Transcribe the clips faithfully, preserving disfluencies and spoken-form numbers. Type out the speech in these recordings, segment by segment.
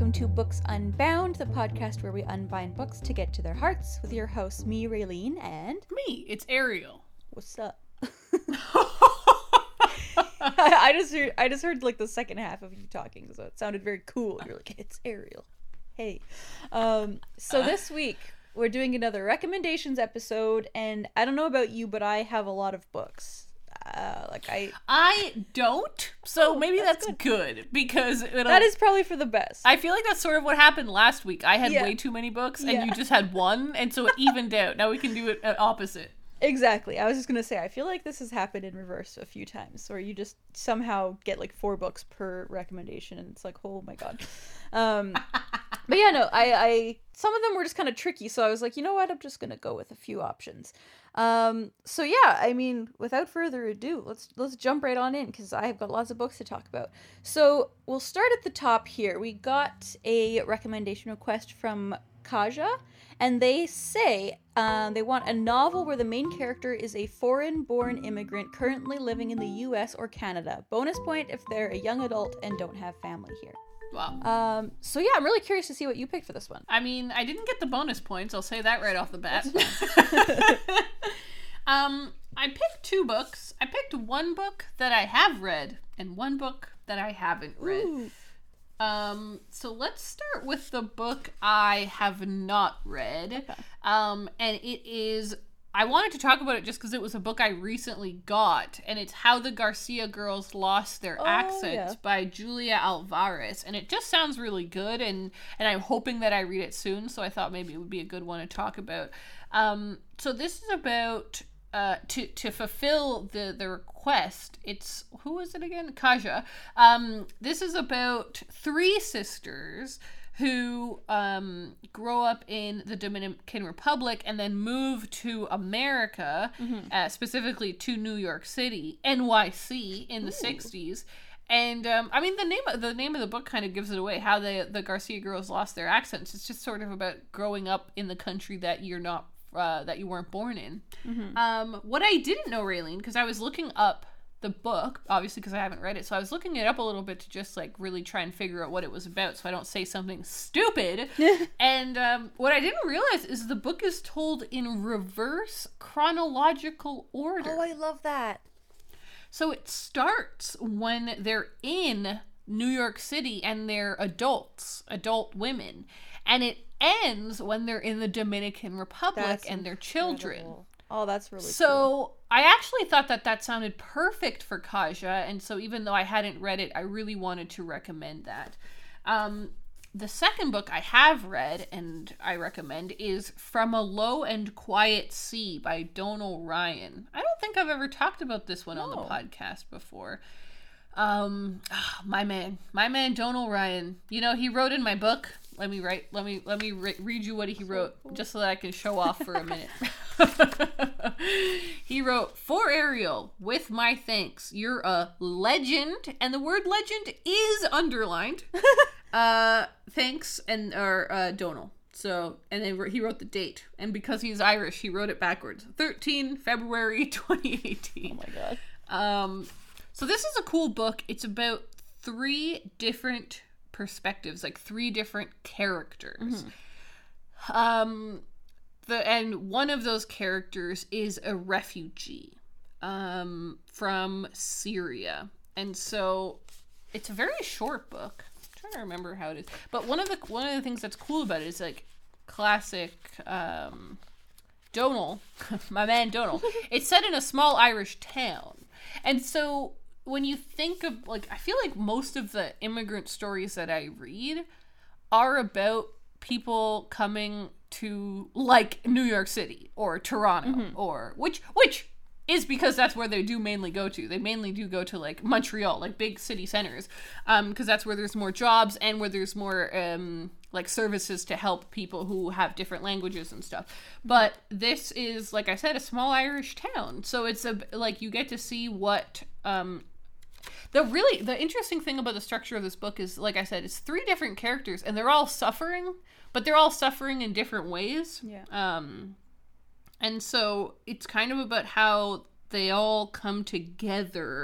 welcome to Books Unbound, the podcast where we unbind books to get to their hearts, with your hosts, me, Raylene, and... Me, it's Ariel. What's up? I, I just heard, I just heard, like, the second half of you talking, so it sounded very cool. You're like, it's Ariel. Hey. Um, so this week, we're doing another recommendations episode, and I don't know about you, but I have a lot of books. Uh, like I, I don't. So Oh, maybe that's that's, good. because it'll, that is probably for the best. I feel like that's sort of what happened last week. I had Yeah. way too many books, and Yeah. you just had one, and so it evened out. Now we can do it uh, opposite. Exactly. I was just gonna say, I feel like this has happened in reverse a few times, where you just somehow get like four books per recommendation, and it's like, oh my god. Um, but yeah, no, I, I, some of them were just kind of tricky, so I was like, you know what, I'm just gonna go with a few options. Um, so yeah, I mean, without further ado, let's let's jump right on in, because I have got lots of books to talk about. So we'll start at the top here. We got a recommendation request from Kaja, and they say um, they want a novel where the main character is a foreign-born immigrant currently living in the U S or Canada. Bonus point if they're a young adult and don't have family here. Wow. Um, so yeah, I'm really curious to see what you picked for this one. I mean, I didn't get the bonus points. I'll say that right off the bat. um, I picked two books. I picked one book that I have read and one book that I haven't read. Ooh. Um, so let's start with the book I have not read. Okay. Um, and it is, I wanted to talk about it just because it was a book I recently got, and it's How the Garcia Girls Lost Their Oh, Accents yeah. by Julia Alvarez. And it just sounds really good, and, and I'm hoping that I read it soon, so I thought maybe it would be a good one to talk about. Um, so this is about... Uh, to to fulfill the, the request, it's, who is it again? Kaja. Um, this is about three sisters who um, grow up in the Dominican Republic and then move to America, Mm-hmm. uh, specifically to New York City, N Y C, in the Ooh. sixties. And um, I mean, the name of the name of the book kind of gives it away. How the the Garcia girls lost their accents. It's just sort of about growing up in the country that you're not. Uh, that you weren't born in. Mm-hmm. Um, what I didn't know, Raylene, because I was looking up the book, obviously because I haven't read it, so I was looking it up a little bit to just like really try and figure out what it was about so I don't say something stupid. And um, what I didn't realize is the book is told in reverse chronological order. Oh, I love that. So it starts when they're in New York City and they're adults, adult women. And it ends when they're in the Dominican Republic That's and their children. incredible. Oh, that's really So cool. I actually thought that that sounded perfect for Kaja. And so even though I hadn't read it, I really wanted to recommend that. Um, the second book I have read and I recommend is From a Low and Quiet Sea by Donal Ryan. I don't think I've ever talked about this one on the No. podcast before. Um, ah, my man, my man Donal Ryan. You know, he wrote in my book. Let me write. Let me let me re- read you what he wrote, just so that I can show off for a minute. He wrote, "For Ariel, with my thanks, you're a legend," and the word "legend" is underlined. uh, thanks and or uh, Donal. So, and then he wrote the date, and because he's Irish, he wrote it backwards. thirteen February twenty eighteen. Oh my god. Um, so this is a cool book. It's about three different perspectives, like three different characters. Mm-hmm. Um, the and one of those characters is a refugee, um, from Syria, and so it's a very short book. I'm trying to remember how it is, but one of the one of the things that's cool about it is like classic, um, Donal, my man Donal. It's set in a small Irish town, and so. When you think of, like, I feel like most of the immigrant stories that I read are about people coming to, like, New York City or Toronto, mm-hmm. or, which, which is because that's where they do mainly go to. They mainly do go to, like, Montreal, like, big city centers, um, because that's where there's more jobs and where there's more, um, like, services to help people who have different languages and stuff. But this is, like I said, a small Irish town. So it's, a like, you get to see what, um... The really, the interesting thing about the structure of this book is, like I said, it's three different characters, and they're all suffering, but they're all suffering in different ways. Yeah. Um, and so it's kind of about how they all come together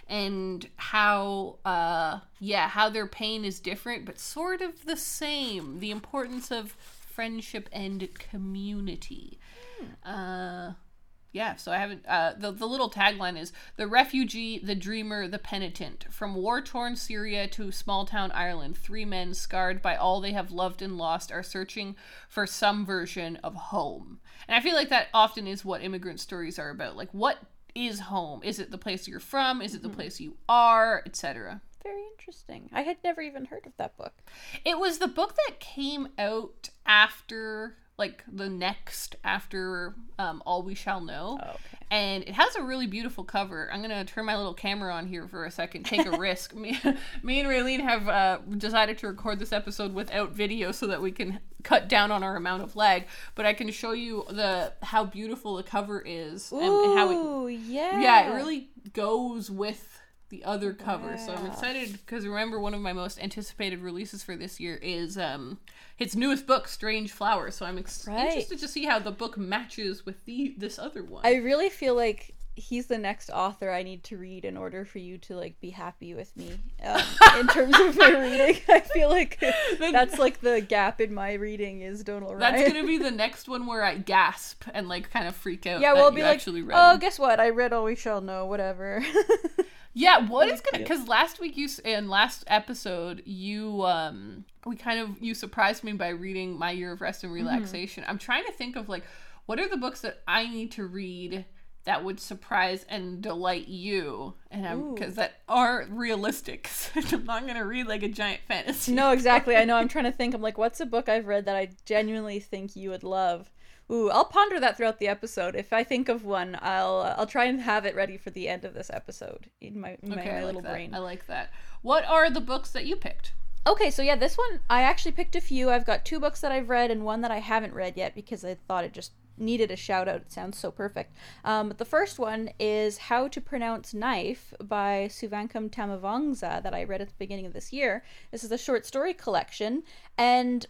and how uh yeah how their pain is different but sort of the same. The importance of friendship and community. Hmm. uh Yeah, so I haven't, uh, the, the little tagline is, the refugee, the dreamer, the penitent. From war-torn Syria to small-town Ireland, three men scarred by all they have loved and lost are searching for some version of home. And I feel like that often is what immigrant stories are about. Like, what is home? Is it the place you're from? Is it the mm-hmm. place you are? et cetera. Very interesting. I had never even heard of that book. It was the book that came out after... like the next after um, All We Shall Know. Oh, okay. And it has a really beautiful cover. I'm going to turn my little camera on here for a second, take a risk. Me, me and Raylene have uh, decided to record this episode without video so that we can cut down on our amount of lag. But I can show you the how beautiful the cover is. Ooh, and, and how it, yeah. Yeah, it really goes with the other cover. Wow. So I'm excited because remember one of my most anticipated releases for this year is um its newest book, Strange Flowers. So I'm ex- right. interested to see how the book matches with the this other one. I really feel like he's the next author I need to read in order for you to like be happy with me um, in terms of my reading. I feel like that's like the gap in my reading is Donal Ryan. That's gonna be the next one where I gasp and like kind of freak out. Yeah, we'll be like, read oh, them. Guess what? I read All We Shall Know. Whatever. Yeah, what is gonna? Because last week you in last episode you um we kind of you surprised me by reading My Year of Rest and Relaxation. Mm-hmm. I'm trying to think of like what are the books that I need to read that would surprise and delight you, and I'm because that are realistic. I'm not gonna read like a giant fantasy. No, exactly. I know. I'm trying to think. I'm like, what's a book I've read that I genuinely think you would love? Ooh, I'll ponder that throughout the episode. If I think of one, I'll uh, I'll try and have it ready for the end of this episode in my, in okay, my, my like little that. brain. I like that. What are the books that you picked? Okay, so yeah, this one, I actually picked a few. I've got two books that I've read and one that I haven't read yet because I thought it just needed a shout out. It sounds so perfect. Um, but the first one is How to Pronounce Knife by Suvankam Tamavangsa that I read at the beginning of this year. This is a short story collection, and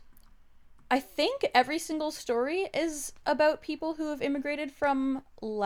I think every single story is about people who have immigrated from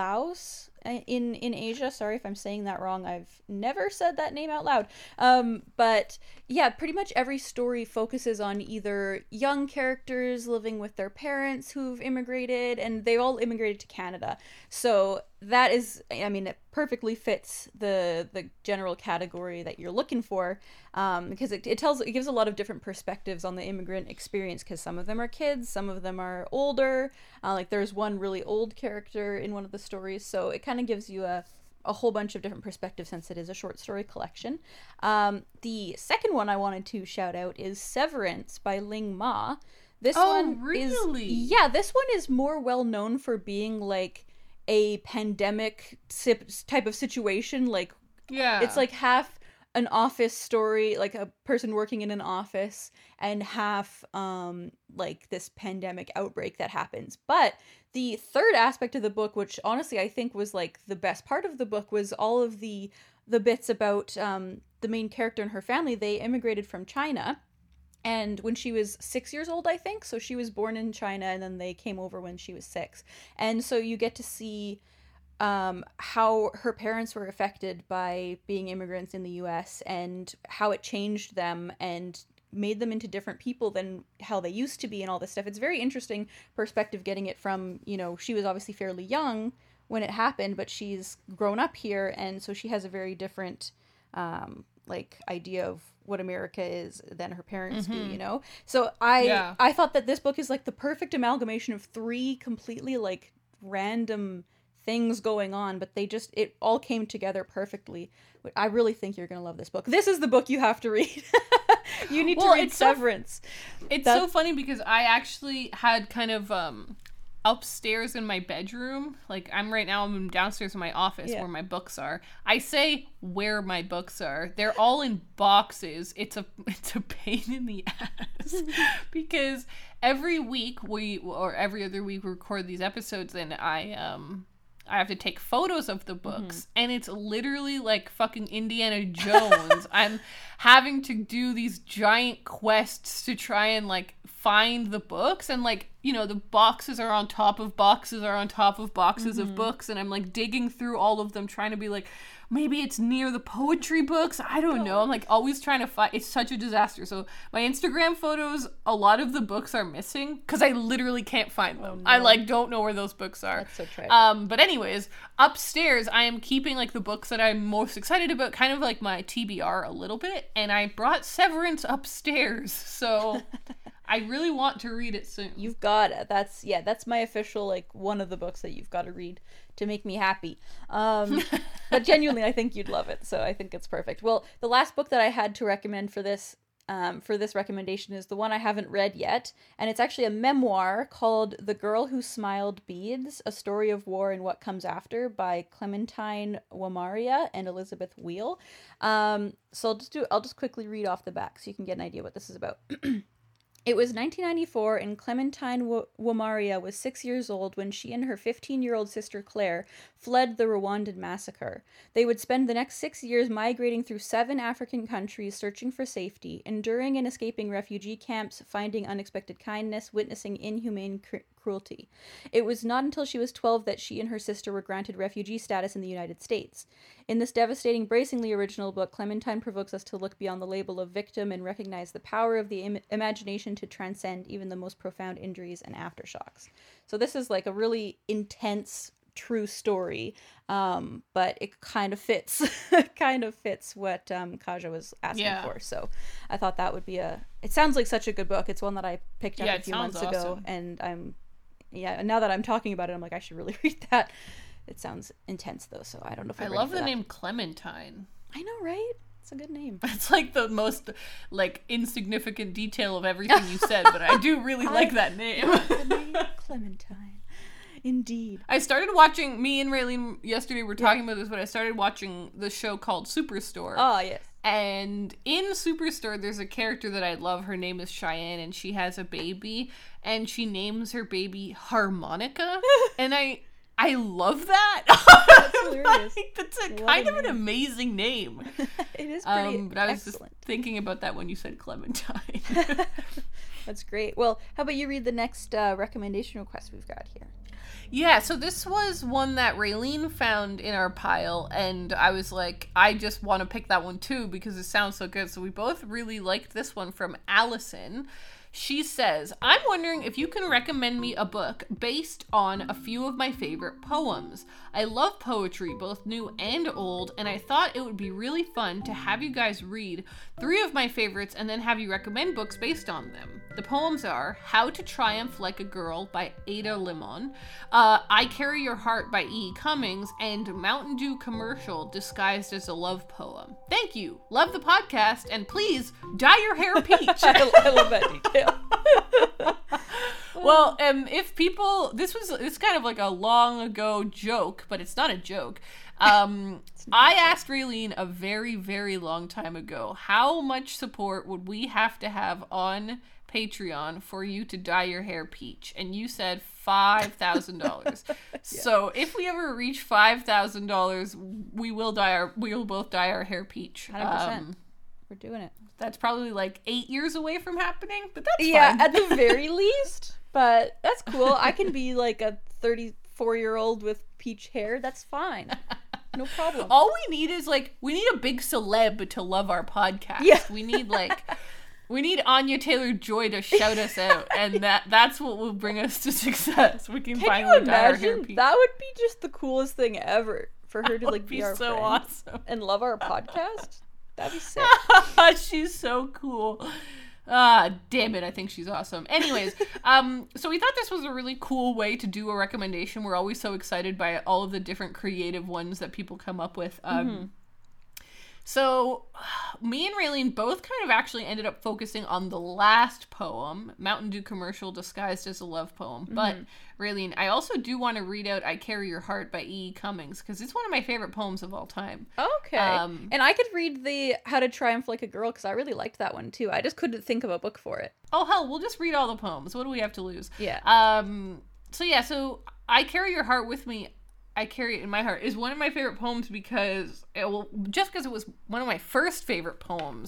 Laos in in Asia. Sorry if I'm saying that wrong. I've never said that name out loud. Um, but yeah, pretty much every story focuses on either young characters living with their parents who've immigrated, and they all immigrated to Canada. So that is, I mean, it perfectly fits the the general category that you're looking for, um, because it, it tells it gives a lot of different perspectives on the immigrant experience, because some of them are kids, some of them are older. Uh, like there's one really old character in one of the stories, so it kind of gives you a a whole bunch of different perspectives since it is a short story collection. Um, the second one I wanted to shout out is Severance by Ling Ma. This oh, one really? is yeah, this one is more well known for being like a pandemic type of situation. Like, yeah, it's like half an office story, like a person working in an office, and half um like this pandemic outbreak that happens. But the third aspect of the book, which honestly I think was like the best part of the book, was all of the the bits about um the main character and her family. They immigrated from China, and when she was six years old, I think, so she was born in China, and then they came over when she was six. And so you get to see um, how her parents were affected by being immigrants in the U S and how it changed them and made them into different people than how they used to be and all this stuff. It's very interesting perspective getting it from, you know, she was obviously fairly young when it happened, but she's grown up here, and so she has a very different um, like idea of what America is than her parents mm-hmm. do, you know? So I yeah. I thought that this book is like the perfect amalgamation of three completely like random things going on, but they just, it all came together perfectly. I really think you're going to love this book. This is the book you have to read. You need well, to read it's Severance. So, it's That's... so funny because I actually had kind of um upstairs in my bedroom, like I'm right now I'm downstairs in my office yeah. where my books are. I say where my books are. They're all in boxes. It's a it's a pain in the ass because every week we or every other week we record these episodes, and I um I have to take photos of the books, mm-hmm. and it's literally like fucking Indiana Jones. I'm having to do these giant quests to try and like find the books, and like you know, the boxes are on top of boxes are on top of boxes mm-hmm. of books, and I'm like digging through all of them trying to be like, maybe it's near the poetry books. I don't know. I'm like always trying to find. It's such a disaster. So my Instagram photos, a lot of the books are missing because I literally can't find them. Oh, no. I like don't know where those books are. That's so tragic. Um, but anyways, upstairs I am keeping like the books that I'm most excited about, kind of like my T B R a little bit. And I brought Severance upstairs, so I really want to read it soon. You've got it. That's yeah. That's my official like one of the books that you've got to read to make me happy. Um, but genuinely, I think you'd love it. So I think it's perfect. Well, the last book that I had to recommend for this um, for this recommendation is the one I haven't read yet, and it's actually a memoir called "The Girl Who Smiled Beads: A Story of War and What Comes After" by Clementine Wamaria and Elizabeth Wheel. Um, so I'll just do. I'll just quickly read off the back so you can get an idea what this is about. It was nineteen ninety-four, and Clementine w- Wamaria was six years old when she and her fifteen-year-old sister Claire fled the Rwandan massacre. They would spend the next six years migrating through seven African countries searching for safety, enduring and escaping refugee camps, finding unexpected kindness, witnessing inhumane cr- cruelty. It was not until she was twelve that she and her sister were granted refugee status in the United States. In this devastating, bracingly original book, Clementine provokes us to look beyond the label of victim and recognize the power of the im- imagination to transcend even the most profound injuries and aftershocks. So this is like a really intense, true story, um, but it kind of fits, kind of fits what um, Kaja was asking yeah. for. So I thought that would be a. It sounds like such a good book. It's one that I picked up yeah, a few months awesome. ago, and I'm, yeah. Now that I'm talking about it, I'm like, I should really read that. It sounds intense though, so I don't know if I'm I love the that. name Clementine. I know, right? It's a good name. It's like the most like insignificant detail of everything you said, but I do really I like that name. The name Clementine. Indeed. I started watching, me and Raylene yesterday were talking yeah. about this, but I started watching the show called Superstore. Oh, yes. And in Superstore, there's a character that I love. Her name is Cheyenne, and she has a baby, and she names her baby Harmonica. And I... I love that. That's hilarious. Like, that's a what kind a of name. an amazing name. It is pretty um, but I was excellent. just thinking about that when you said Clementine. That's great. Well, how about you read the next uh, recommendation request we've got here? Yeah, so this was one that Raylene found in our pile, and I was like, I just want to pick that one too because it sounds so good. So we both really liked this one from Allison. She says, I'm wondering if you can recommend me a book based on a few of my favorite poems. I love poetry, both new and old, and I thought it would be really fun to have you guys read three of my favorites and then have you recommend books based on them. The poems are How to Triumph Like a Girl by Ada Limon, uh, I Carry Your Heart by E. Cummings, and Mountain Dew Commercial disguised as a love poem. Thank you. Love the podcast, and please dye your hair peach. I, I love that detail. Well, um, if people, this was, it's kind of like a long ago joke, but it's not a joke. Um, I asked Raylene a very, very long time ago, how much support would we have to have on Patreon for you to dye your hair peach? And you said five thousand dollars. Yeah. So if we ever reach five thousand dollars, we will dye our, we will both dye our hair peach. one hundred percent. Um, We're doing it. That's probably like eight years away from happening, but that's yeah, fine. at the very least. But that's cool. I can be like a thirty-four-year-old with peach hair. That's fine. No problem. All we need is like, we need a big celeb to love our podcast. Yeah. We need like, we need Anya Taylor-Joy to shout us out, and that that's what will bring us to success. We can, can finally you dye our hair imagine? peach. That would be just the coolest thing ever for her That to would like be, be our so friend awesome. and love our podcast. That'd be sick. She's so cool. Ah, damn it, I think she's awesome. Anyways, um, so we thought this was a really cool way to do a recommendation. We're always so excited by all of the different creative ones that people come up with. Um, mm-hmm. So me and Raylene both kind of actually ended up focusing on the last poem, Mountain Dew Commercial disguised as a love poem. Mm-hmm. But Raylene, I also do want to read out I Carry Your Heart by E. Cummings, because it's one of my favorite poems of all time. Okay. Um, and I could read the How to Triumph Like a Girl, because I really liked that one too. I just couldn't think of a book for it. Oh, hell, we'll just read all the poems. What do we have to lose? Yeah. Um. So yeah, so I Carry Your Heart with Me, I Carry It in My Heart is one of my favorite poems because, it, well, just because it was one of my first favorite poems.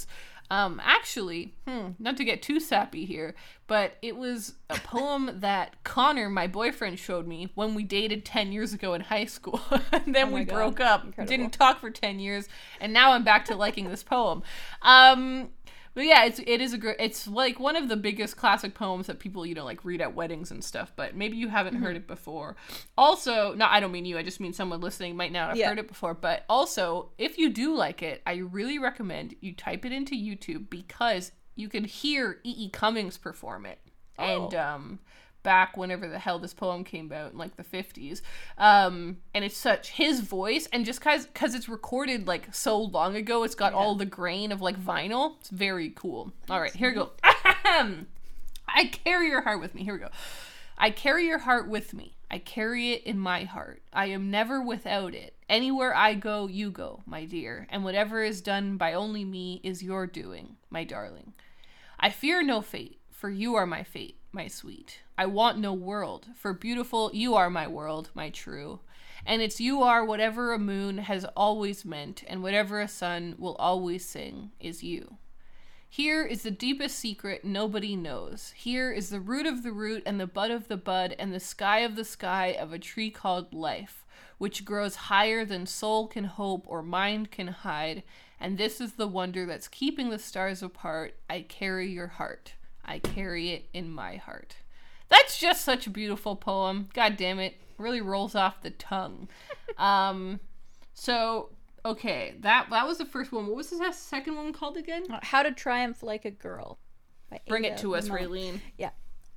Um, actually, hmm, not to get too sappy here, but it was a poem that Connor, my boyfriend, showed me when we dated ten years ago in high school. And then Oh my we God. broke up, Incredible. didn't talk for ten years, and now I'm back to liking this poem. Um, but yeah, it's it is a great. It's like one of the biggest classic poems that people, you know, like read at weddings and stuff. But maybe you haven't Mm-hmm. heard it before. Also, no, I don't mean you. I just mean someone listening might not have Yeah. heard it before. But also, if you do like it, I really recommend you type it into YouTube because you can hear E E. Cummings perform it. Oh. And um, back whenever the hell this poem came out in like the fifties, um, and it's such his voice, and just cause cause it's recorded like so long ago, it's got Yeah. all the grain of like vinyl. It's very cool. All right, here we go. I carry your heart with me. Here we go. I carry your heart with me. I carry it in my heart. I am never without it. Anywhere I go, you go, my dear. And whatever is done by only me is your doing, my darling. I fear no fate, for you are my fate, my sweet. I want no world, for beautiful you are my world, my true. And it's you are whatever a moon has always meant, and whatever a sun will always sing is you. Here is the deepest secret nobody knows. Here is the root of the root and the bud of the bud and the sky of the sky of a tree called life, which grows higher than soul can hope or mind can hide. And this is the wonder that's keeping the stars apart. I carry your heart. I carry it in my heart. That's just such a beautiful poem. God damn it. Really rolls off the tongue. Um, so... Okay, that that was the first one. What was the second one called again? How to Triumph Like a Girl. By Bring Ada it to us, Limon. Raylene. Yeah.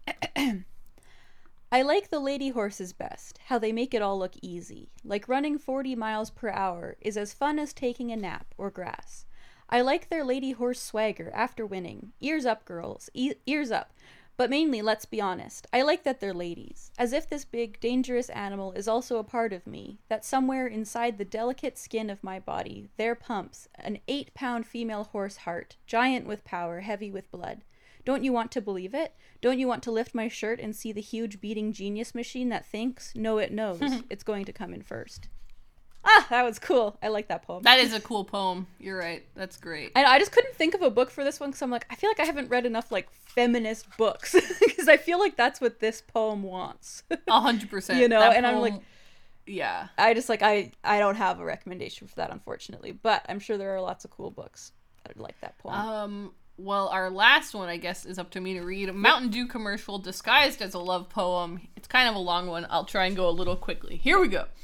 I like the lady horses best, how they make it all look easy. Like running forty miles per hour is as fun as taking a nap or grass. I like their lady horse swagger after winning. Ears up, girls. E- ears up. But mainly, let's be honest, I like that they're ladies. As if this big, dangerous animal is also a part of me, that somewhere inside the delicate skin of my body, there pumps an eight-pound female horse heart, giant with power, heavy with blood. Don't you want to believe it? Don't you want to lift my shirt and see the huge beating genius machine that thinks? No, it knows. It's going to come in first. Ah, that was cool. I like that poem. That is a cool poem. You're right. That's great. And I just couldn't think of a book for this one because I'm like, I feel like I haven't read enough like feminist books because I feel like that's what this poem wants. A hundred percent. You know, That and I'm poem- like, yeah. I just like I I don't have a recommendation for that, unfortunately, but I'm sure there are lots of cool books that are like that poem. Um. Well, our last one, I guess, is up to me to read. A Mountain Dew commercial disguised as a love poem. It's kind of a long one. I'll try and go a little quickly. Here we go.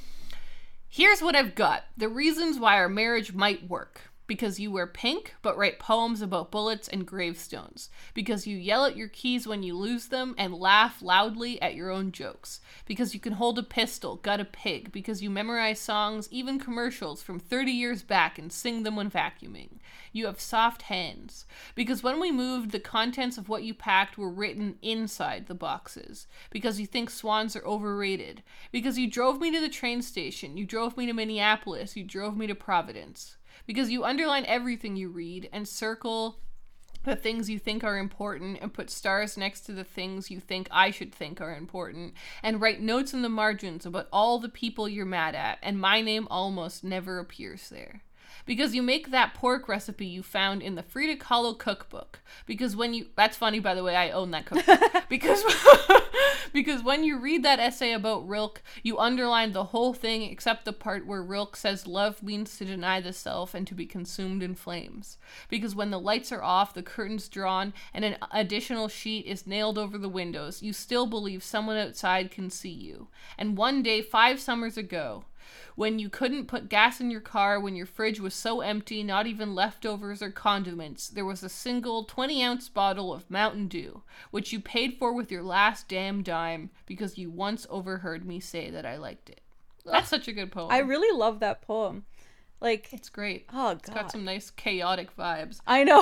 Here's what I've got. The reasons why our marriage might work. Because you wear pink, but write poems about bullets and gravestones. Because you yell at your keys when you lose them and laugh loudly at your own jokes. Because you can hold a pistol, gut a pig. Because you memorize songs, even commercials, from thirty years back and sing them when vacuuming. You have soft hands. Because when we moved, the contents of what you packed were written inside the boxes. Because you think swans are overrated. Because you drove me to the train station. You drove me to Minneapolis. You drove me to Providence. Because you underline everything you read and circle the things you think are important and put stars next to the things you think I should think are important and write notes in the margins about all the people you're mad at and my name almost never appears there. Because you make that pork recipe you found in the Frida Kahlo cookbook. Because when you... That's funny, by the way, I own that cookbook. because because when you read that essay about Rilke, you underline the whole thing except the part where Rilke says love means to deny the self and to be consumed in flames. Because when the lights are off, the curtains drawn, and an additional sheet is nailed over the windows, you still believe someone outside can see you. And one day, five summers ago... when you couldn't put gas in your car, when your fridge was so empty, not even leftovers or condiments, there was a single twenty-ounce bottle of Mountain Dew, which you paid for with your last damn dime because you once overheard me say that I liked it. That's such a good poem. I really love that poem. Like, It's great. oh It's got god, some nice chaotic vibes. I know.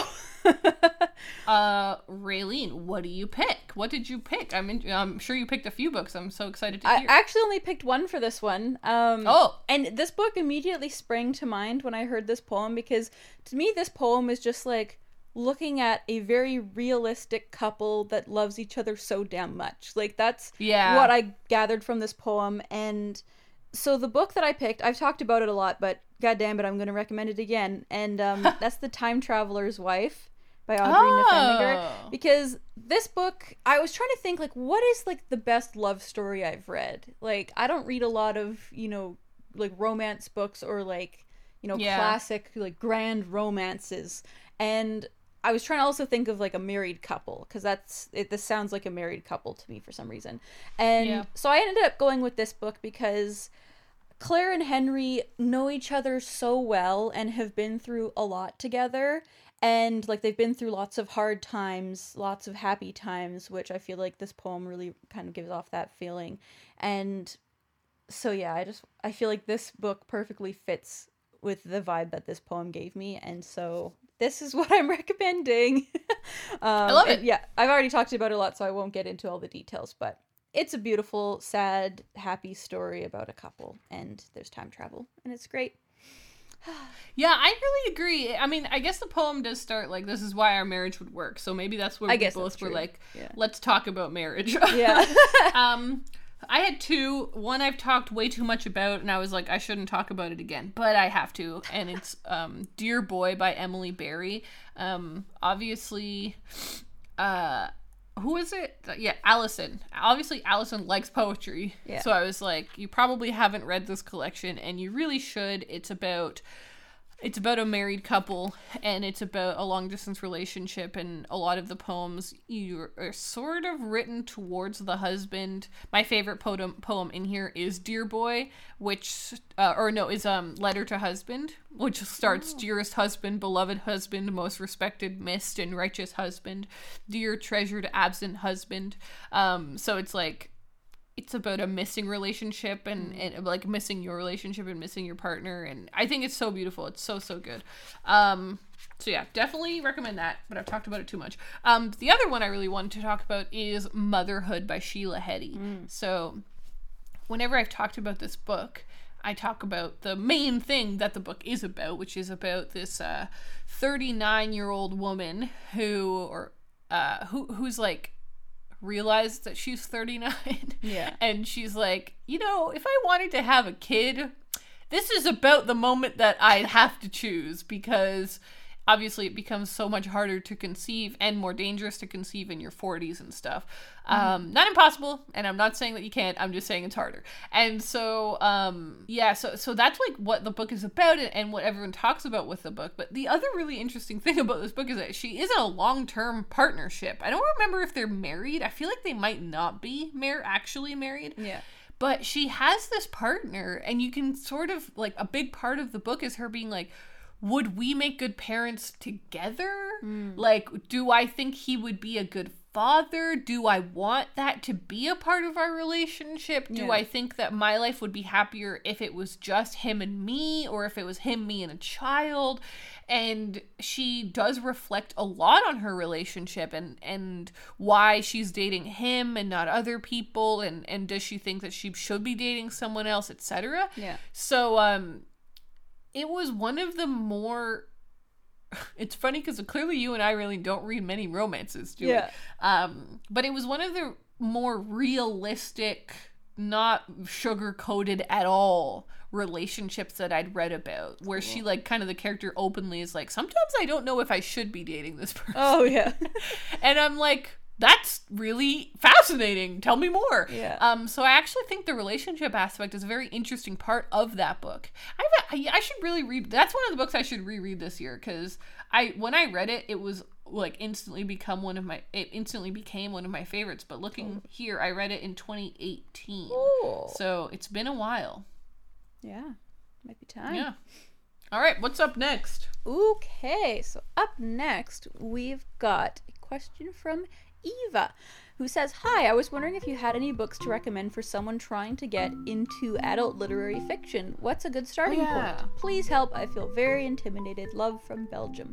Uh, Raylene, what do you pick? What did you pick? I'm in, I'm sure you picked a few books. I'm so excited to I hear. actually only picked one for this one. Um, Oh. And this book immediately sprang to mind when I heard this poem because to me this poem is just like looking at a very realistic couple that loves each other so damn much. Like that's Yeah. what I gathered from this poem. And so the book that I picked, I've talked about it a lot, but god damn it, I'm going to recommend it again. And um, that's The Time Traveler's Wife by Audrey Oh. Niffenegger, because this book, I was trying to think, like, what is, like, the best love story I've read? Like, I don't read a lot of, you know, like, romance books or, like, you know, Yeah. classic, like, grand romances, and I was trying to also think of, like, a married couple, because that's, it, this sounds like a married couple to me for some reason, and Yeah. so I ended up going with this book because Claire and Henry know each other so well and have been through a lot together. And, like, they've been through lots of hard times, lots of happy times, which I feel like this poem really kind of gives off that feeling. And so, yeah, I just, I feel like this book perfectly fits with the vibe that this poem gave me. And so this is what I'm recommending. um, I love it. and yeah, I've already talked about it a lot, so I won't get into all the details, but it's a beautiful, sad, happy story about a couple. And there's time travel, and it's great. Yeah, I really agree. I mean, I guess the poem does start like, this is why our marriage would work. So maybe that's where I we guess both that's were true. like, Yeah. let's talk about marriage. Yeah. um, I had two. One I've talked way too much about, and I was like, I shouldn't talk about it again, but I have to. And it's um, Dear Boy by Emily Berry. Um, obviously, uh, who is it? Yeah, Allison. Obviously, Allison likes poetry. Yeah. So I was like, you probably haven't read this collection, and you really should. It's about It's about a married couple, and it's about a long distance relationship, and a lot of the poems you are sort of written towards the husband. My favorite poem poem in here is Dear Boy, which uh, or no, is um Letter to Husband, which starts oh. Dearest husband, beloved husband, most respected, missed and righteous husband, dear treasured absent husband. Um so it's like it's about a missing relationship and, and like missing your relationship and missing your partner. And I think it's so beautiful. It's so, so good. Um, so yeah, definitely recommend that, but I've talked about it too much. Um, the other one I really wanted to talk about is Motherhood by Sheila Heti. Mm. So whenever I've talked about this book, I talk about the main thing that the book is about, which is about this uh, thirty-nine year old woman who, or uh, who who's like, realized that she's thirty-nine. Yeah. And she's like, you know, if I wanted to have a kid, this is about the moment that I'd have to choose, because obviously it becomes so much harder to conceive and more dangerous to conceive in your forties and stuff. Mm-hmm. Um, not impossible, and I'm not saying that you can't, I'm just saying it's harder. And so, um, yeah, so so that's like what the book is about and what everyone talks about with the book. But the other really interesting thing about this book is that she is in a long-term partnership. I don't remember if they're married. I feel like they might not be mar- actually married. Yeah. But she has this partner, and you can sort of, like, a big part of the book is her being like, would we make good parents together? Mm. Like, do I think he would be a good father? Do I want that to be a part of our relationship? Do yeah. I think that my life would be happier if it was just him and me, or if it was him, me, and a child? And she does reflect a lot on her relationship and, and why she's dating him and not other people, and, and does she think that she should be dating someone else, et cetera. Yeah. So, um... it was one of the more, it's funny because clearly you and I really don't read many romances, do yeah. we? Um, but it was one of the more realistic, not sugar-coated at all relationships that I'd read about, where cool. she, like, kind of the character openly is like, sometimes I don't know if I should be dating this person. Oh, yeah. And I'm like, that's really fascinating. Tell me more. Yeah. Um. So I actually think the relationship aspect is a very interesting part of that book. I I should really read. That's one of the books I should reread this year, because I when I read it, it was like instantly become one of my. It instantly became one of my favorites. But looking oh. here, I read it in twenty eighteen. Oh. So it's been a while. Yeah. Might be time. Yeah. All right. What's up next? Okay. So up next, we've got a question from Eva, who says, hi, I was wondering if you had any books to recommend for someone trying to get into adult literary fiction. What's a good starting oh, yeah. point? Please help. I feel very intimidated. Love, from Belgium.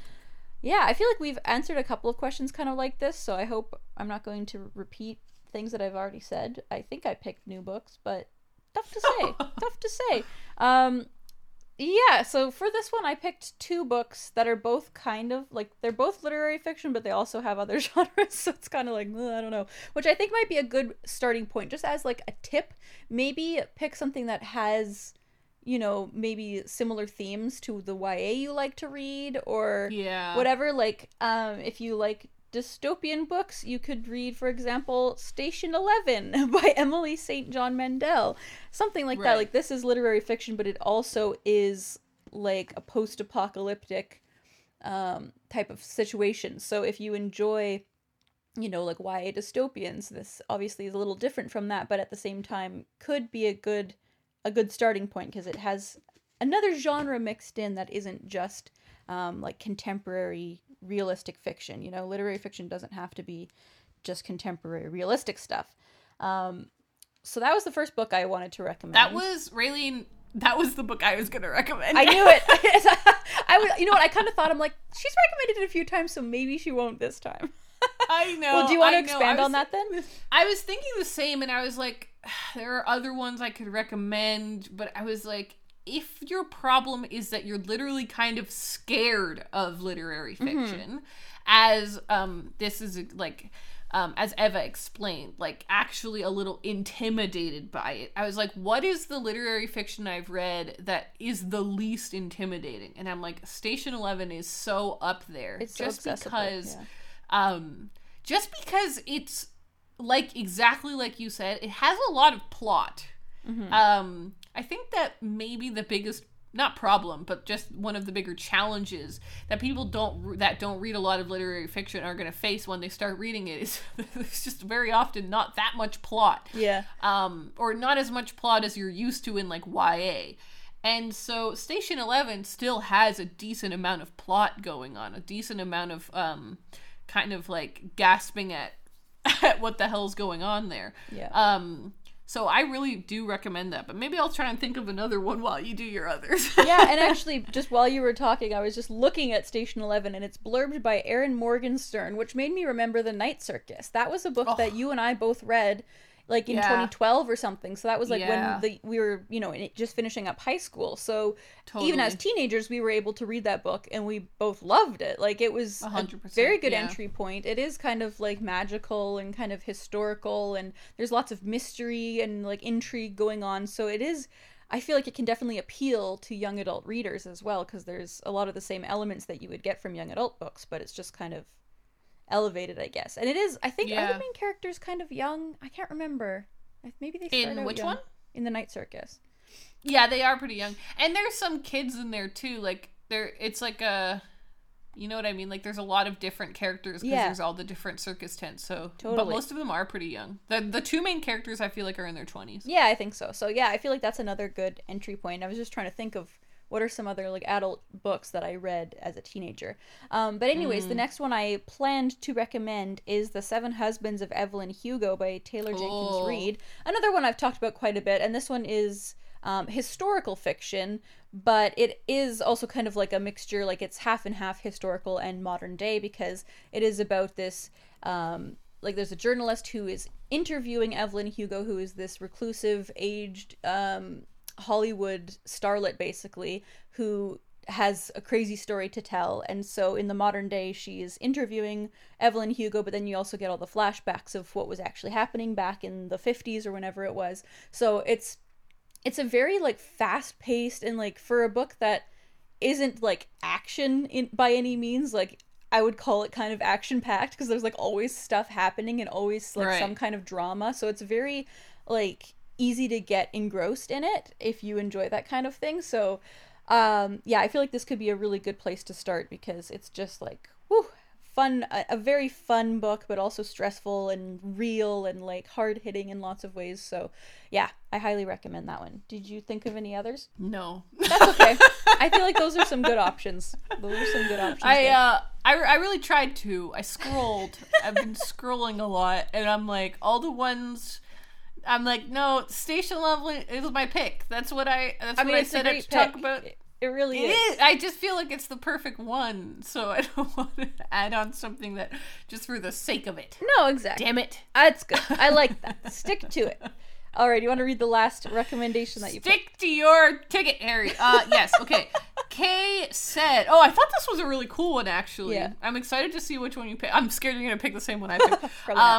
Yeah, I feel like we've answered a couple of questions kind of like this, so I hope I'm not going to repeat things that I've already said. I think I picked new books, but tough to say. tough to say. Um... Yeah, so for this one, I picked two books that are both kind of, like, they're both literary fiction, but they also have other genres, so it's kind of like, I don't know, which I think might be a good starting point, just as, like, a tip. Maybe pick something that has, you know, maybe similar themes to the Y A you like to read, or yeah. whatever. Like, um, if you like dystopian books, you could read, for example, Station Eleven by Emily Saint John Mandel. Something like Right. that. Like, this is literary fiction, but it also is like a post-apocalyptic um, type of situation. So if you enjoy, you know, like Y A dystopians, this obviously is a little different from that, but at the same time could be a good a good starting point, because it has another genre mixed in that isn't just um, like contemporary realistic fiction. You know, literary fiction doesn't have to be just contemporary realistic stuff. Um, so that was the first book I wanted to recommend. That was Raylene. That was the book I was going to recommend. I knew it. I was, you know what? I kind of thought, I'm like, she's recommended it a few times, so maybe she won't this time. I know. Well, do you want to I know. expand I was, on that then? I was thinking the same, and I was like, there are other ones I could recommend, but I was like, if your problem is that you're literally kind of scared of literary fiction, mm-hmm. as um, this is like, um, as Eva explained, like actually a little intimidated by it. I was like, what is the literary fiction I've read that is the least intimidating? And I'm like, Station Eleven is so up there, it's so just accessible, because, yeah. um, just because it's like exactly like you said, it has a lot of plot. Mm-hmm. Um, I think that maybe the biggest, not problem, but just one of the bigger challenges that people don't that don't read a lot of literary fiction are going to face when they start reading it is there's just very often not that much plot. Yeah. Um, or not as much plot as you're used to in like Y A. And so Station Eleven still has a decent amount of plot going on, a decent amount of um, kind of like gasping at at what the hell's going on there. Yeah. Um, so I really do recommend that, but maybe I'll try and think of another one while you do your others. Yeah, and actually, just while you were talking, I was just looking at Station Eleven, and it's blurbed by Erin Morgenstern, which made me remember The Night Circus. That was a book Oh. that you and I both read, like in Yeah. twenty twelve or something. So that was like Yeah. when the we were, you know, in- just finishing up high school. So Totally. even as teenagers, we were able to read that book, and we both loved it. Like, it was one hundred percent, a very good yeah. entry point. It is kind of like magical and kind of historical, and there's lots of mystery and like intrigue going on. So it is, I feel like it can definitely appeal to young adult readers as well, because there's a lot of the same elements that you would get from young adult books, but it's just kind of elevated, I guess. And it is, I think, Yeah. are the main characters kind of young? I can't remember. I- Maybe they start In out which young. one? In The Night Circus. Yeah, they are pretty young. And there's some kids in there too. Like there it's like a, you know what I mean? Like there's a lot of different characters because Yeah. there's all the different circus tents. So but Totally. most of them are pretty young. The the two main characters I feel like are in their twenties. Yeah, I think so. So yeah, I feel like that's another good entry point. I was just trying to think of what are some other like adult books that I read as a teenager. Um, but anyways, Mm. the next one I planned to recommend is The Seven Husbands of Evelyn Hugo by Taylor Cool. Jenkins Reid. Another one I've talked about quite a bit, and this one is um, historical fiction, but it is also kind of like a mixture, like it's half and half historical and modern day, because it is about this um, like there's a journalist who is interviewing Evelyn Hugo, who is this reclusive, aged um, Hollywood starlet, basically, who has a crazy story to tell. And so in the modern day, she is interviewing Evelyn Hugo, but then you also get all the flashbacks of what was actually happening back in the fifties or whenever it was. So it's it's a very like fast-paced, and like for a book that isn't like action in by any means, like I would call it kind of action-packed, because there's like always stuff happening and always like Right. some kind of drama. So it's very like easy to get engrossed in it if you enjoy that kind of thing. So um yeah, I feel like this could be a really good place to start, because it's just like whew, fun, a, a very fun book, but also stressful and real and like hard-hitting in lots of ways. So yeah, I highly recommend that one. Did you think of any others? No. That's okay. I feel like those are some good options. Those are some good options. I there. uh I, I really tried to. I scrolled. I've been scrolling a lot, and I'm like all the ones. I'm like, no, Station Eleven is my pick. That's what I. That's I what mean, I it's a said I great to talk pick. about. It, it really It is. is. I just feel like it's the perfect one, so I don't want to add on something that just for the sake of it. No, exactly. Damn it. That's good. I like that. Stick to it. All right, you want to read the last recommendation that you picked? Stick to your ticket, Harry. Uh, yes, okay. Kay said, oh, I thought this was a really cool one, actually. Yeah. I'm excited to see which one you pick. I'm scared you're going to pick the same one I picked. Probably not. um,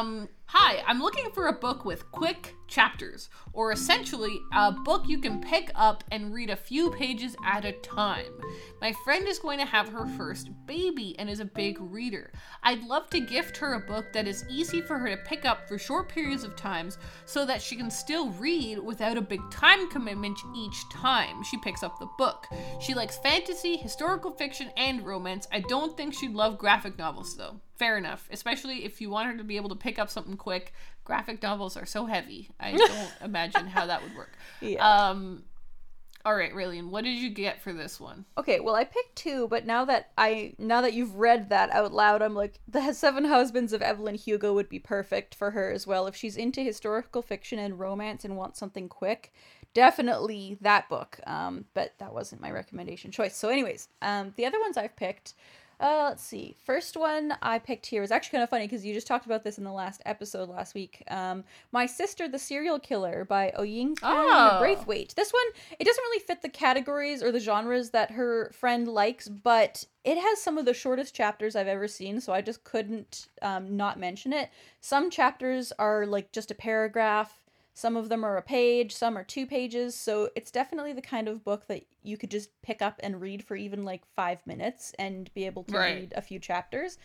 Hi, I'm looking for a book with quick chapters, or essentially a book you can pick up and read a few pages at a time. My friend is going to have her first baby and is a big reader. I'd love to gift her a book that is easy for her to pick up for short periods of times so that she can still read without a big time commitment each time she picks up the book. She likes fantasy, historical fiction, and romance. I don't think she'd love graphic novels though. Fair enough, especially if you want her to be able to pick up something quick. Graphic novels are so heavy. I don't imagine how that would work. Yeah. Um, all right, Raylene, what did you get for this one? Okay, well, I picked two, but now that I now that you've read that out loud, I'm like, The Seven Husbands of Evelyn Hugo would be perfect for her as well. If she's into historical fiction and romance and wants something quick, definitely that book. Um, but that wasn't my recommendation choice. So anyways, um, the other ones I've picked... Uh, let's see. First one I picked here is actually kind of funny because you just talked about this in the last episode last week. Um, My Sister, the Serial Killer by Oyinkan Oh. Braithwaite. This one, it doesn't really fit the categories or the genres that her friend likes, but it has some of the shortest chapters I've ever seen, so I just couldn't um, not mention it. Some chapters are like just a paragraph. Some of them are a page, some are two pages, so it's definitely the kind of book that you could just pick up and read for even like five minutes and be able to Right. read a few chapters.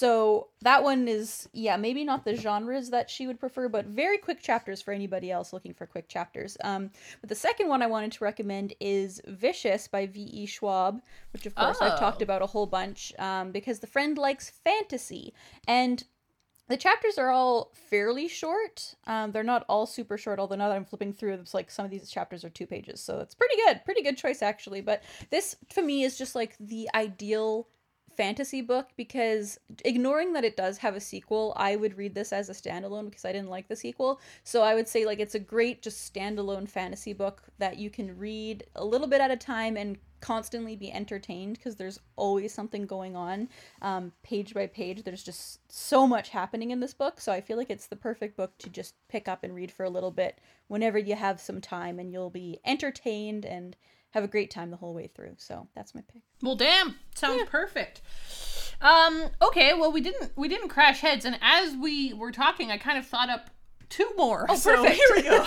So that one is, yeah, maybe not the genres that she would prefer, but very quick chapters for anybody else looking for quick chapters. Um, but the second one I wanted to recommend is Vicious by V E Schwab, which of course I've Oh. talked about a whole bunch, um, because the friend likes fantasy. And the chapters are all fairly short. Um, they're not all super short, although now that I'm flipping through, it's like some of these chapters are two pages. So it's pretty good. Pretty good choice, actually. But this, to me, is just like the ideal fantasy book because ignoring that it does have a sequel, I would read this as a standalone because I didn't like the sequel. So I would say like it's a great just standalone fantasy book that you can read a little bit at a time and constantly be entertained because there's always something going on, um, page by page. There's just so much happening in this book, so I feel like it's the perfect book to just pick up and read for a little bit whenever you have some time, and you'll be entertained and have a great time the whole way through. So that's my pick. Well, damn, sounds perfect. Um, okay, well, we didn't we didn't crash heads, and as we were talking, I kind of thought up two more. Oh, so perfect. Here we go.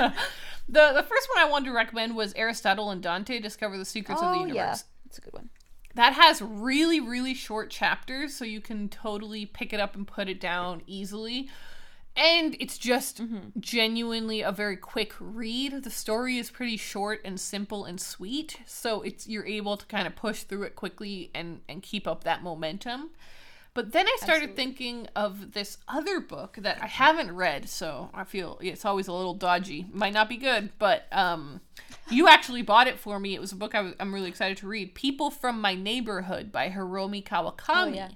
the The first one I wanted to recommend was Aristotle and Dante Discover the Secrets of the Oh Universe. yeah, that's a good one. That has really, really short chapters, so you can totally pick it up and put it down easily. And it's just Mm-hmm. genuinely a very quick read. The story is pretty short and simple and sweet, so it's you're able to kind of push through it quickly and, and keep up that momentum. But then I started Absolutely. thinking of this other book that I haven't read, so I feel it's always a little dodgy. Might not be good, but um, you actually bought it for me. It was a book I was, I'm really excited to read. People from My Neighborhood by Hiromi Kawakami. Oh, yeah.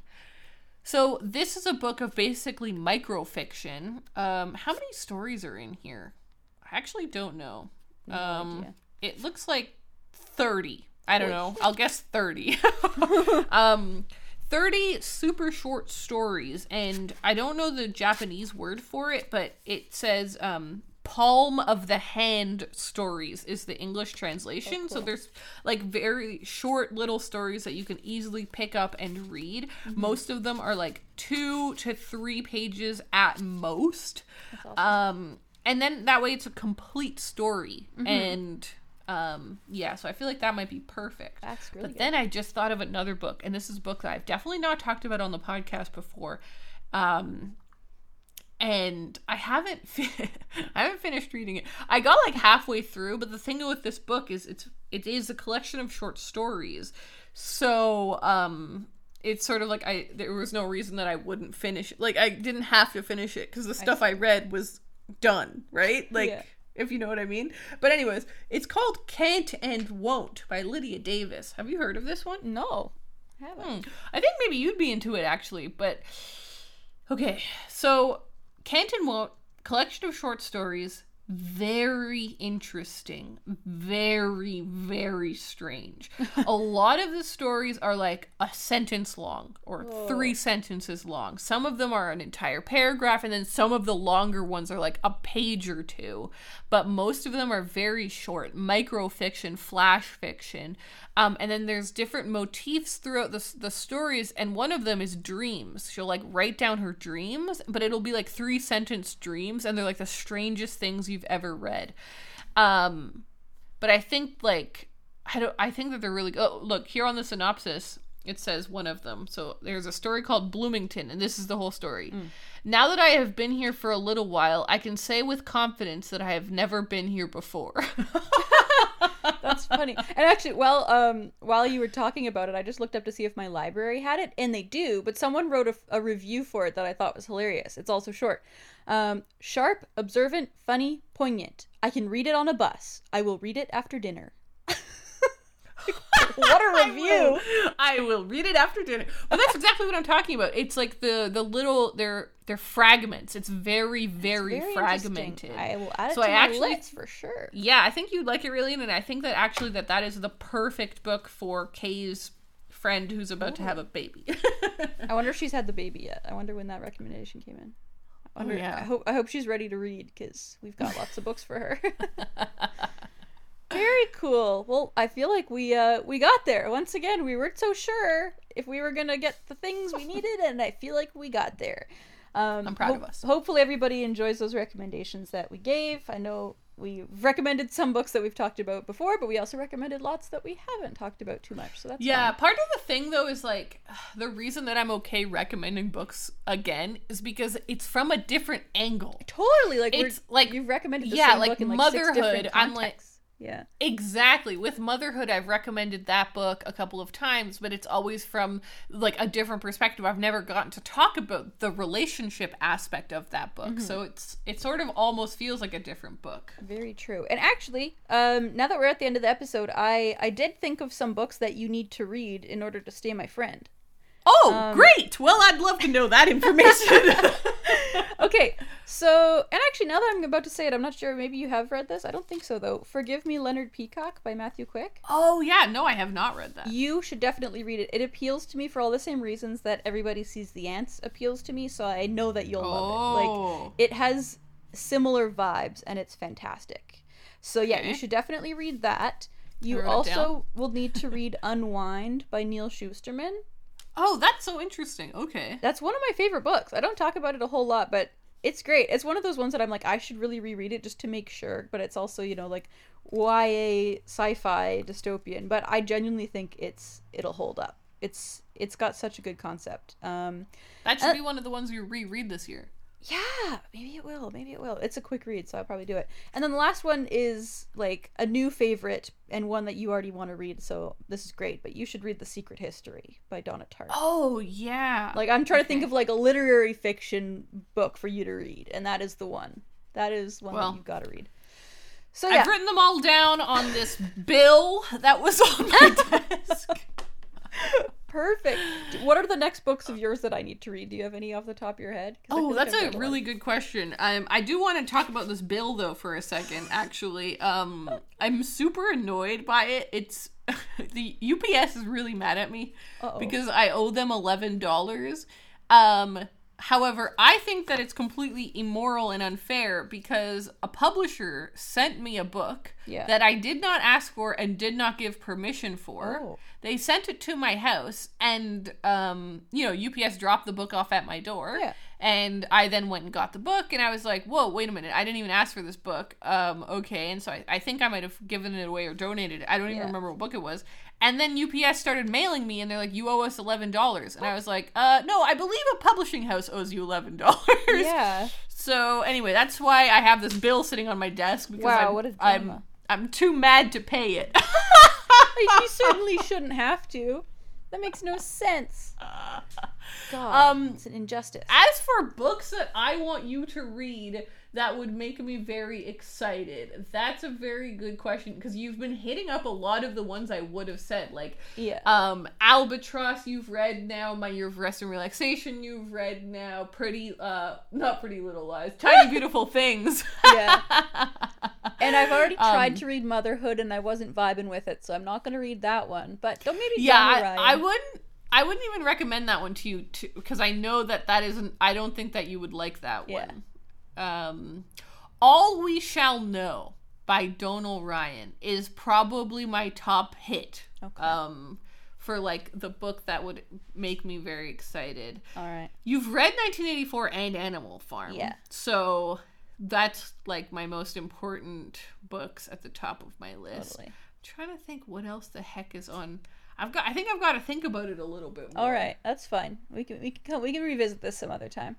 So this is a book of basically microfiction. Um, how many stories are in here? I actually don't know. No um, idea. It looks like thirty. I don't know. I'll guess thirty. um, thirty super short stories, and I don't know the Japanese word for it, but it says um, palm of the hand stories is the English translation. Oh, So cool. there's like very short little stories that you can easily pick up and read. Mm-hmm. Most of them are like two to three pages at most. That's awesome. Um, and then that way it's a complete story. Mm-hmm. And um, yeah, so I feel like that might be perfect. That's really But good. then I just thought of another book, and this is a book that I've definitely not talked about on the podcast before. Um, and I haven't fi- I haven't finished reading it. I got like halfway through, but the thing with this book is it's it is a collection of short stories. So, um it's sort of like I there was no reason that I wouldn't finish it. Like I didn't have to finish it cuz the stuff I, read was done, right? Like Yeah. if you know what I mean. But anyways, it's called Can't and Won't by Lydia Davis. Have you heard of this one? No, I haven't. Hmm. I think maybe you'd be into it actually, but okay. So, Can't and Won't, collection of short stories, very interesting, very, very strange. A lot of the stories are like a sentence long or Whoa. three sentences long. Some of them are an entire paragraph, and then some of the longer ones are like a page or two. But most of them are very short, microfiction, flash fiction. Um, and then there's different motifs throughout the, the stories, and one of them is dreams. She'll, like, write down her dreams, but it'll be, like, three-sentence dreams, and they're, like, the strangest things you've ever read. Um, but I think, like, I don't, I think that they're really good. Oh, look, here on the synopsis, it says one of them. So there's a story called Bloomington, and this is the whole story. Mm. Now that I have been here for a little while, I can say with confidence that I have never been here before. That's funny. And actually, well, um, while you were talking about it, I just looked up to see if my library had it, and they do, but someone wrote a, a review for it that I thought was hilarious. It's also short. Um, sharp, observant, funny, poignant. I can read it on a bus. I will read it after dinner. What a review. I will, I will read it after dinner. But that's exactly what I'm talking about. It's like the the little they're they're fragments. It's very very, very fragmented. I will add it so to I my actually, list for sure. Yeah, I think you'd like it, really, and I think that actually that that is the perfect book for Kay's friend who's about Ooh. to have a baby. I wonder if she's had the baby yet. I wonder when that recommendation came in. I wonder. Oh, yeah. I hope I hope she's ready to read, because we've got lots of books for her. Very cool. Well, I feel like we uh we got there. Once again, we weren't so sure if we were gonna get the things we needed, and I feel like we got there. Um, I'm proud ho- of us. Hopefully everybody enjoys those recommendations that we gave. I know we recommended some books that we've talked about before, but we also recommended lots that we haven't talked about too much, so that's yeah fun. Part of the thing, though, is like the reason that I'm okay recommending books again is because it's from a different angle. Totally. Like, it's we're, like you've recommended the yeah same like book in like motherhood. six different I'm like contexts. Yeah. Exactly. With Motherhood, I've recommended that book a couple of times, but it's always from like a different perspective. I've never gotten to talk about the relationship aspect of that book. Mm-hmm. So it's it sort of almost feels like a different book. Very true. And actually, um, now that we're at the end of the episode, I, I did think of some books that you need to read in order to stay my friend. Oh, um, great. Well, I'd love to know that information. Okay, so, and actually, now that I'm about to say it, I'm not sure, maybe you have read this? I don't think so, though. Forgive Me, Leonard Peacock by Matthew Quick. Oh, yeah. No, I have not read that. You should definitely read it. It appeals to me for all the same reasons that Everybody Sees the Ants appeals to me, so I know that you'll oh. love it. Like, it has similar vibes, and it's fantastic. So, yeah, okay. You should definitely read that. You also will need to read Unwind by Neal Shusterman. Oh, that's so interesting. Okay. That's one of my favorite books. I don't talk about it a whole lot, but it's great. It's one of those ones that I'm like, I should really reread it just to make sure. But it's also, you know, like Y A sci-fi dystopian. But I genuinely think it's it'll hold up. It's it's got such a good concept. Um, that should uh, be one of the ones you reread this year. Yeah, maybe it will. Maybe it will. It's a quick read, so I'll probably do it. And then the last one is like a new favorite and one that you already want to read. So this is great, but you should read The Secret History by Donna Tartt. Oh, yeah. Like, I'm trying okay. to think of like a literary fiction book for you to read, and that is the one. That is one well, that you've got to read. So yeah. I've written them all down on this bill that was on my desk. Perfect. What are the next books of yours that I need to read? Do you have any off the top of your head? Oh, that's a really good question. Um, I do want to talk about this bill, though, for a second, actually. Um, I'm super annoyed by it. It's the U P S is really mad at me Uh-oh. because I owe them eleven dollars. Um, however, I think that it's completely immoral and unfair because a publisher sent me a book yeah. that I did not ask for and did not give permission for. Oh. They sent it to my house, and, um, you know, U P S dropped the book off at my door, yeah. and I then went and got the book, and I was like, whoa, wait a minute, I didn't even ask for this book, um, okay, and so I, I think I might have given it away or donated it, I don't even yeah. remember what book it was, and then U P S started mailing me, and they're like, you owe us eleven dollars, and I was like, uh, no, I believe a publishing house owes you eleven dollars. Yeah. So, anyway, that's why I have this bill sitting on my desk, because wow, I'm, what a I'm, I'm too mad to pay it. You certainly shouldn't have to. That makes no sense. God, um, it's an injustice. As for books that I want you to read that would make me very excited? That's a very good question, because you've been hitting up a lot of the ones I would have said. Like, yeah. um, Albatross you've read now, My Year of Rest and Relaxation you've read now, Pretty, uh, not Pretty Little Lies, Tiny Beautiful Things. Yeah. And I've already tried um, to read Motherhood, and I wasn't vibing with it, so I'm not going to read that one. But don't maybe yeah, Donna I, Ryan. I wouldn't. I wouldn't even recommend that one to you, because I know that that isn't. I don't think that you would like that Yeah. one. Um, All We Shall Know by Donal Ryan is probably my top hit. Okay. Um, for like the book that would make me very excited. All right. You've read nineteen eighty-four and Animal Farm. Yeah. So that's like my most important books at the top of my list. Totally. I'm trying to think what else the heck is on. I've got. I think I've got to think about it a little bit more. All right, that's fine. We can we can come, we can revisit this some other time.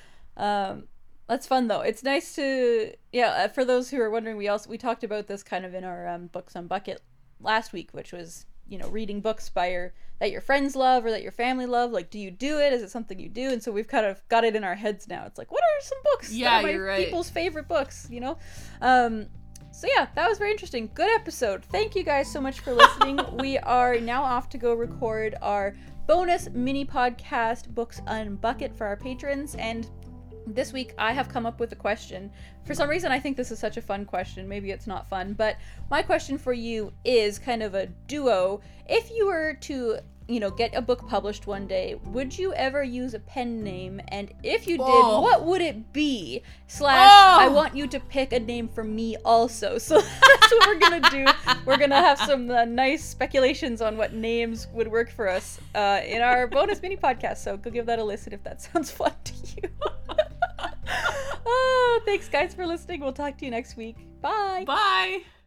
Um, that's fun though. It's nice to yeah. uh, For those who are wondering, we also we talked about this kind of in our um, books on bucket last week, which was you know reading books by your that your friends love or that your family love. Like, do you do it? Is it something you do? And so we've kind of got it in our heads now. It's like, what are some books? Yeah, that are my you're right. People's favorite books, you know. Um, So yeah, that was very interesting. Good episode. Thank you guys so much for listening. We are now off to go record our bonus mini podcast, Books Unbucket, for our patrons. And this week I have come up with a question. For some reason I think this is such a fun question. Maybe it's not fun, but my question for you is kind of a duo. If you were to, you know, get a book published one day, would you ever use a pen name? And if you did, Oh. what would it be? Slash, Oh. I want you to pick a name for me also. So that's what we're gonna do. We're gonna have some uh, nice speculations on what names would work for us uh, in our bonus mini podcast. So go give that a listen if that sounds fun to you. Oh, thanks guys for listening. We'll talk to you next week. Bye. Bye.